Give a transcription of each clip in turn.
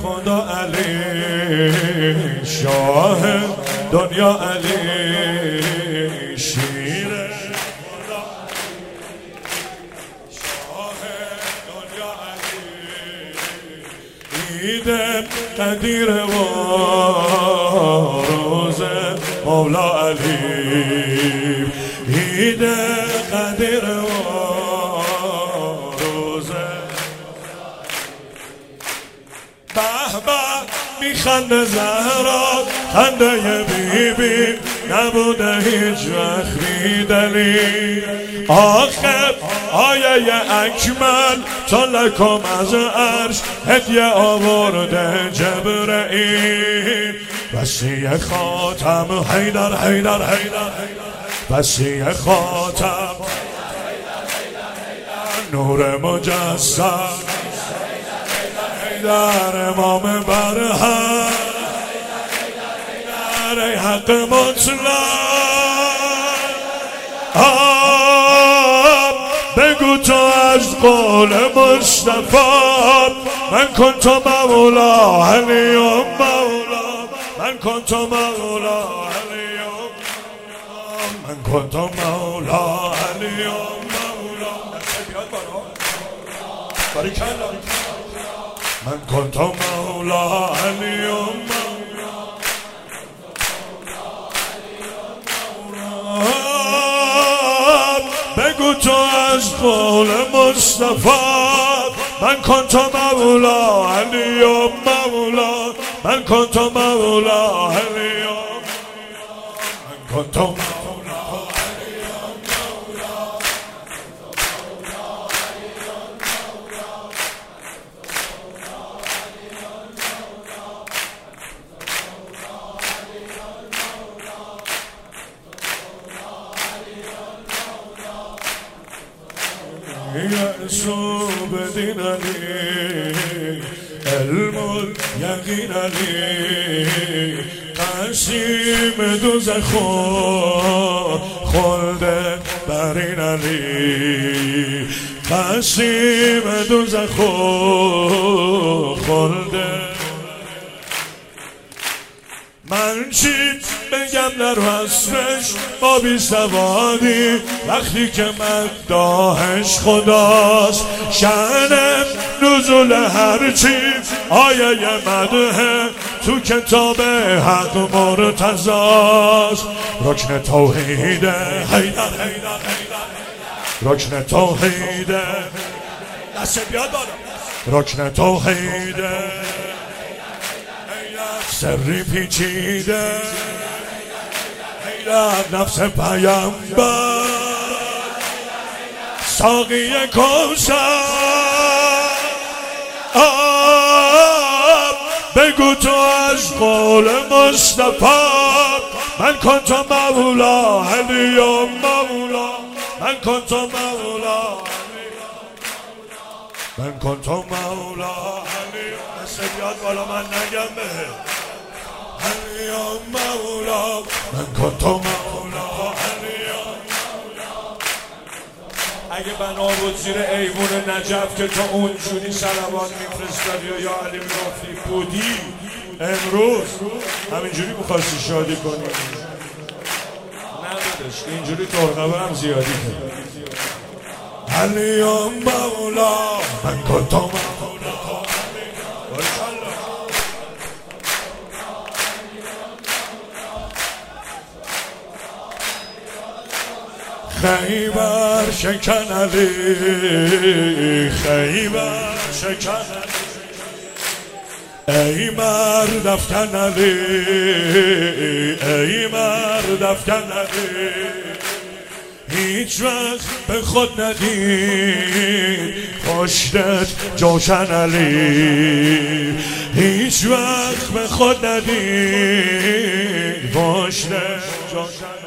خدا علی، شاه دنیا علی، شیر خدا شاه دنیا علی، عید قدیر و روز مولا علی، عید قدیر و روز به به میخنده زهرا، خنده بیبی نبوده هیچ وقت بی دلیل. آخر آیه اکمل چون لکم از عرش هدیه آورده جبرئیل. وسیع خاتم حیدر حیدر حیدر، وسیع خاتم نور مجسم حیدر، امام برهم ای حق مطلق. بگو تو از قول مصطفی من کنت مولا علی و مولا، من کنت مولا علی و من کنت مولا علی و مولا. من کنت مولا علی و مولا. بگو تو از قول مصطفی من کنت مولا علی و مولا، من کنت مولا علی و من کنت مولا علی و مولا. یسوع بدین علی، علم الیقین علی، قسیم دوزخ خلد برین علی، قسیم دوزخ خلد. من چی بگم در وصفش با بی سوادی وقتی که مداحش خداست. شأن نزول هرچی آیه مدحه تو کتاب حق مرتضاست. رکن توحیده حیدر حیدر حیدر، رکن توحیده دست بیاد بالا، رکن توحیده سری پیچیده حیدر، نفس پیامبر ساقی کوثر. بگو تو از قول مصطفی من کنت مولا علی و مولا، من کنت مولا علی، من کنت مولا علی. دست بیاد بالا من نگم به علی و مولا، من کنت مولا علی و مولا. اگه بنا بود زیر ایوون نجف که تو اونجوری صلوات میفرستادی و یا علی میگفتی بودی، امروز همینجوری میخواستی شادی کنی ندادش، اینجوری ترقبه هم زیادی کنی. علی و مولا، من کنت مولا. خیبر شکن علی، خیبر شکن علی، ای مرد افکن علی، ای مرد افکن علی. هیچ وقت به خود ندید پشتت جوشن علی، هیچ وقت به خود ندید پشتت جوشن علی.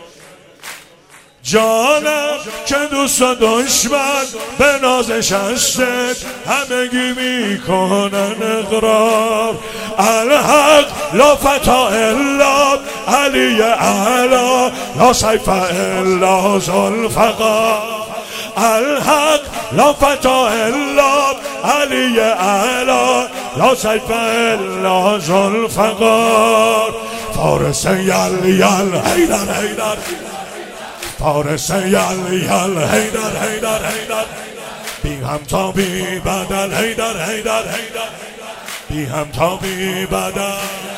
جانم که دوست و دشمن به نازش هستت همگی میکنن اقرار. الحق لا فتا الا علی اعلا، لا سیف الا ذوالفقار. الحق لا فتا الا علی اعلا، یا سیف الله ذوالفقار فارس یل یل حیدر حیدر فارس یل یل حیدر حیدر حیدر بی همتا بی بدل حیدر حیدر حیدر بی همتا بی بدل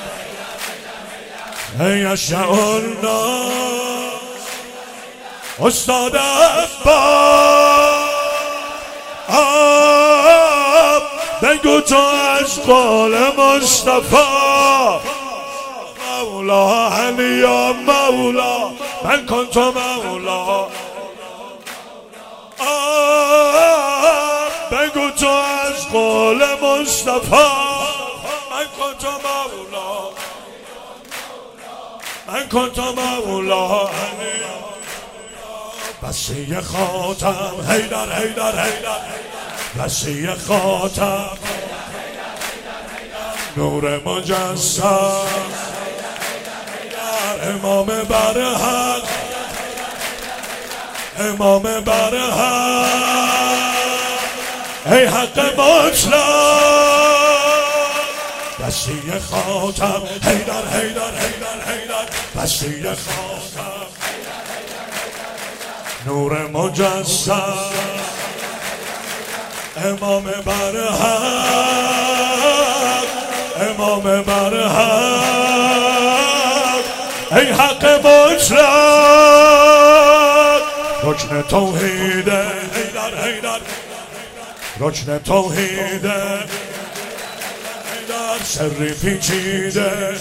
ای اشعار الناس استاد عباس بگو تو از قول مصطفی مولا علی یا مولا من کن تو مولا بگو تو از قول مصطفی من کن تو مولا من کن تو مولا بسی خاتم حیدر حیدر حیدر بسی خاتم نور مجسم امام برحق امام برحق ای حق مطلق بسی خاتم حیدر حیدر حیدر حیدر بسی خاتم نور مجسم امام برحق امام برحق ای حق مطلق رکن توحیده حیدر حیدر رکن توحیده سری پیچیده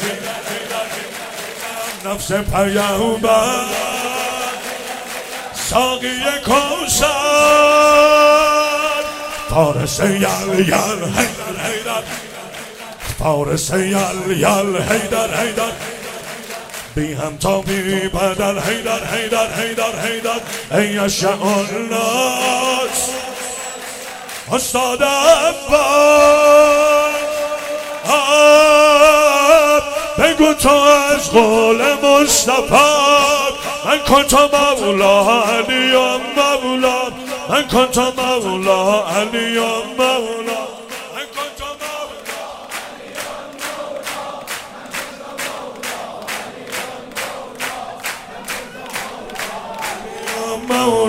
نفس پیامبر ساقی کوثر فارس یل یل حیدر حیدر فارس یل یل حیدر حیدر بی همتا بی بدل حیدر حیدر حیدر حیدر ای اشعار الناس استاد عباس بگو تو از قول مصطفی من کن تو مولا علی یا مولا من کن تو مولا علی یا مولا من کن تو مولا